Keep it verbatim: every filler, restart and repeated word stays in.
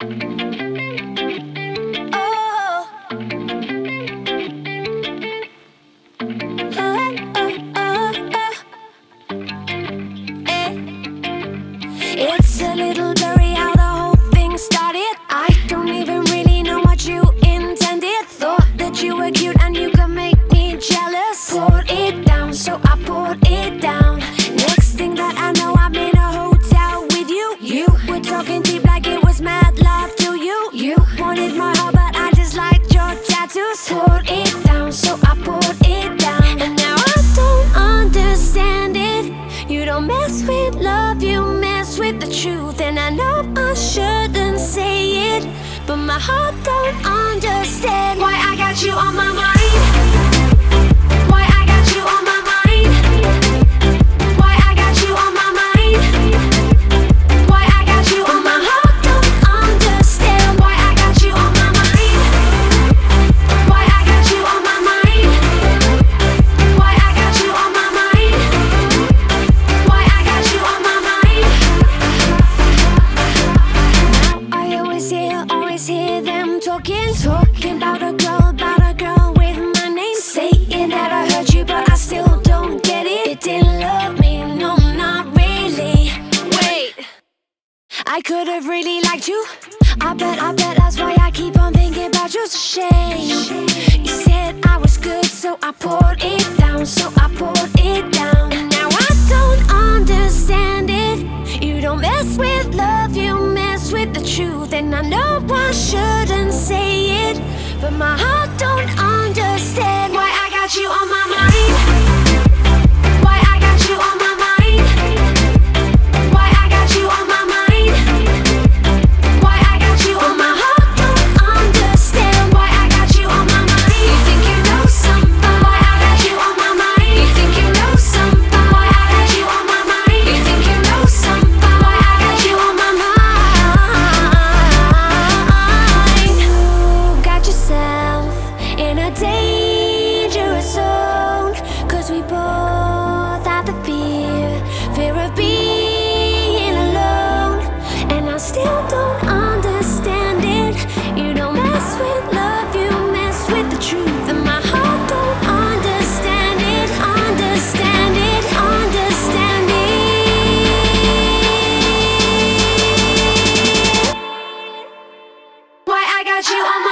Oh, oh, oh, oh, oh. Eh. It's a little blurry how the whole thing started. I don't even really know what you intended. Thought that you were cute and you could make me jealous. Poured it down, so I poured it down. Next thing that I know, I'm in a hotel with you. You were talking deep like it was mad love to you. You wanted my heart, but I just liked your tattoos. Poured it down, so I poured it down. And now I don't understand it. You don't mess with love, you mess with the truth. And I know I shouldn't say it, but my heart don't understand why I got you on my mind. Why I got you on my mind. Why I got you on my mind. Why I got you on my heart don't understand why I got you on my mind. Why I got you on my mind. Why I got you on my mind. Why I got you on my mind. Now I always hear, always hear them talking, talking about a girl, about a girl with my name, saying that I hurt you, but I still don't get it. It didn't love me, no, not really. Wait, I could have really liked you. I bet, I bet that's why I keep on thinking about you. It's a shame. You said I was good, so I poured it down, so I poured it down. And now I don't understand it. You don't mess with love, you mess with the truth. And I know I shouldn't say it, but my heart don't understand why I got you on my mind. Why I got you on my mind. Why I got you on my mind. Why I got you on my heart don't understand why I got you on my mind. You think you know something? Why I got you on my mind. You think you know something? Why I got you on my mind. You think you know something? Why I got you on my mind. You got yourself in a dangerous zone, 'cause we both have the fear, fear of being alone. And I still don't understand it. You don't mess with love, you mess with the truth. And my heart don't understand it, understand it, understand it. Why I got you on my